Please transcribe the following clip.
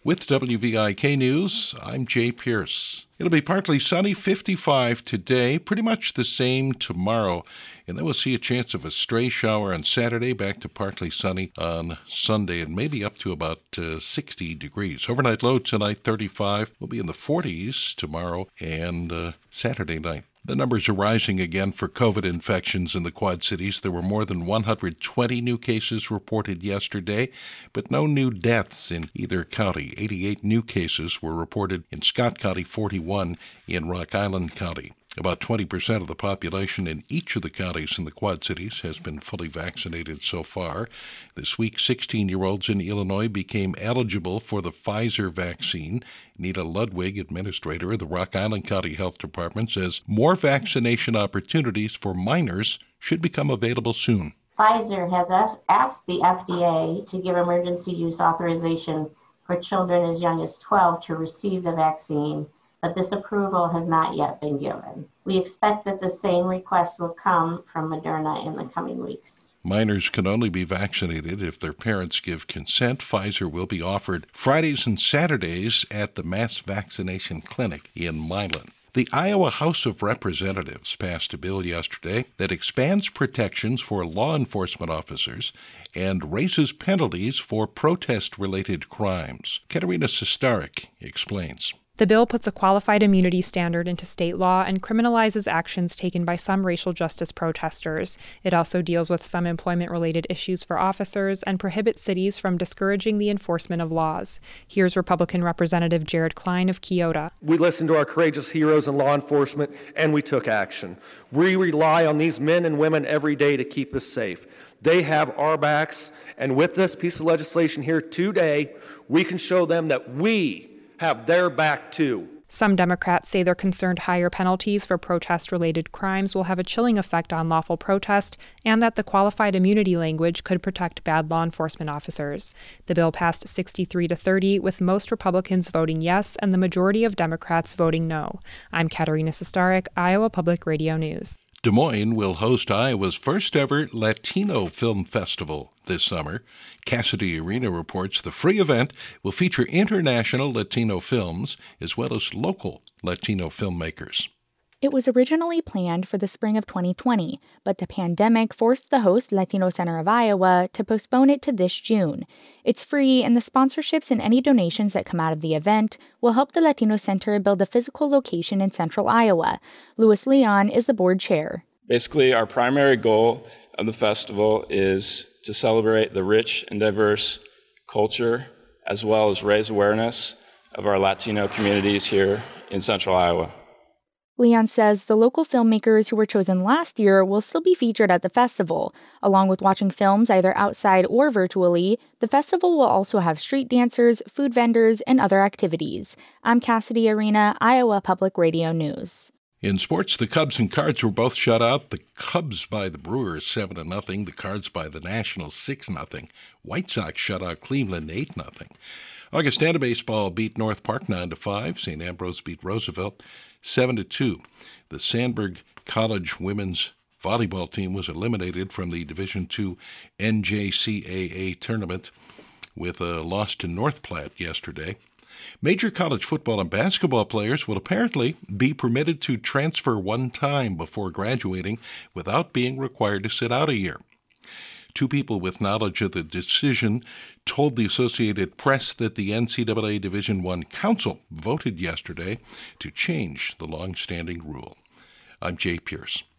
With WVIK News, I'm Jay Pierce. It'll be partly sunny, 55 today, pretty much the same tomorrow. And then we'll see a chance of a stray shower on Saturday, back to partly sunny on Sunday, and maybe up to about 60 degrees. Overnight low tonight, 35. We'll be in the 40s tomorrow and Saturday night. The numbers are rising again for COVID infections in the Quad Cities. There were more than 120 new cases reported yesterday, but no new deaths in either county. 88 new cases were reported in Scott County, 41 in Rock Island County. About 20% of the population in each of the counties in the Quad Cities has been fully vaccinated so far. This week, 16-year-olds in Illinois became eligible for the Pfizer vaccine. Nita Ludwig, administrator of the Rock Island County Health Department, says more vaccination opportunities for minors should become available soon. Pfizer has asked the FDA to give emergency use authorization for children as young as 12 to receive the vaccine, but this approval has not yet been given. We expect that the same request will come from Moderna in the coming weeks. Minors can only be vaccinated if their parents give consent. Pfizer will be offered Fridays and Saturdays at the Mass Vaccination Clinic in Milan. The Iowa House of Representatives passed a bill yesterday that expands protections for law enforcement officers and raises penalties for protest-related crimes. Katerina Sestarik explains. The bill puts a qualified immunity standard into state law and criminalizes actions taken by some racial justice protesters. It also deals with some employment-related issues for officers and prohibits cities from discouraging the enforcement of laws. Here's Republican Representative Jared Klein of Keota. We listened to our courageous heroes in law enforcement, and we took action. We rely on these men and women every day to keep us safe. They have our backs, and with this piece of legislation here today, we can show them that we have their back too. Some Democrats say they're concerned higher penalties for protest-related crimes will have a chilling effect on lawful protest and that the qualified immunity language could protect bad law enforcement officers. The bill passed 63-30, with most Republicans voting yes and the majority of Democrats voting no. I'm Katerina Sestarik, Iowa Public Radio News. Des Moines will host Iowa's first ever Latino Film Festival this summer. Cassidy Arena reports the free event will feature international Latino films as well as local Latino filmmakers. It was originally planned for the spring of 2020, but the pandemic forced the host, Latino Center of Iowa, to postpone it to this June. It's free, and the sponsorships and any donations that come out of the event will help the Latino Center build a physical location in central Iowa. Louis Leon is the board chair. Basically, our primary goal of the festival is to celebrate the rich and diverse culture, as well as raise awareness of our Latino communities here in central Iowa. Leon says the local filmmakers who were chosen last year will still be featured at the festival. Along with watching films either outside or virtually, the festival will also have street dancers, food vendors, and other activities. I'm Cassidy Arena, Iowa Public Radio News. In sports, the Cubs and Cards were both shut out. The Cubs by the Brewers 7-0. The Cards by the Nationals 6-0. White Sox shut out Cleveland 8-0. Augustana baseball beat North Park 9-5. St. Ambrose beat Roosevelt 7-2. The Sandburg College women's volleyball team was eliminated from the Division II NJCAA tournament with a loss to North Platte yesterday. Major college football and basketball players will apparently be permitted to transfer one time before graduating without being required to sit out a year. Two people with knowledge of the decision told the Associated Press that the NCAA Division I Council voted yesterday to change the long-standing rule. I'm Jay Pierce.